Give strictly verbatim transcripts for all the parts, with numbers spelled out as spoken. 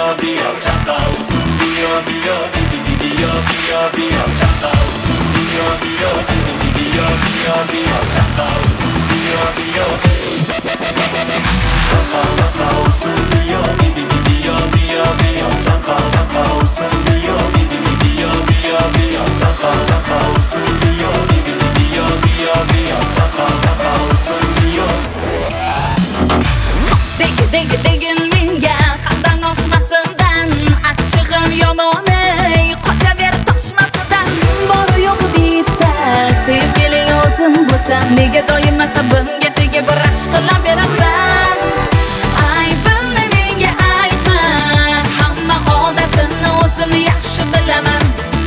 biyo chaqalsin biyo biyo biyo biyo biyo chaqalsin biyo biyo biyo biyo biyo chaqalsin biyo biyo chaqalsin biyo biyo biyo biyo chaqalsin biyo biyo biyo biyo chaqalsin biyo biyo biyo biyo chaqalsin biyo Degi degi degin menga xatdan oshmasidan achchig'im yomon ey qochaver toshmasidan bor yo'q bitta sevgiling o'zim bo'lsam nega doim asabimga tegib rash qilaverasan aybimni menga aytma hamma odatimni o'zim yaxshi bilaman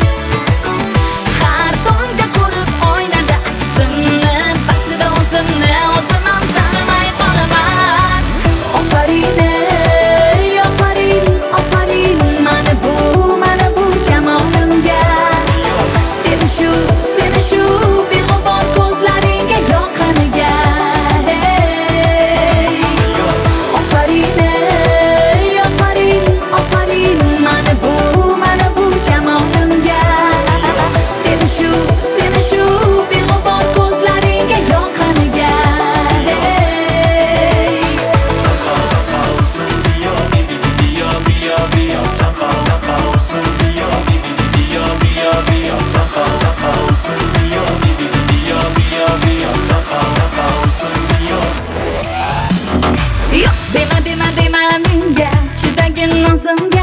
har tongda ko'rib oynada aksimni ba'zida o'zimni o'zimam tanimay qolaman Ofarin ey ofarin ofarin mana bu mana bu jamolimga seni shu seni shu beg'ubor ko'zlaringga yoqqaniga hey ofarin ey ofarin ofarin mana bu mana bu jamolimga seni shu seni shu beg'ubor ko'zlaringga yoqqaniga hey chaqalsin biyo biyo biyo biyo chaqalsin biyo biyo biyo biyo chaqalsin biyo biyo biyo biyo chaqalsin biyo Yo'q dema dema dema menga chidagin o'zimga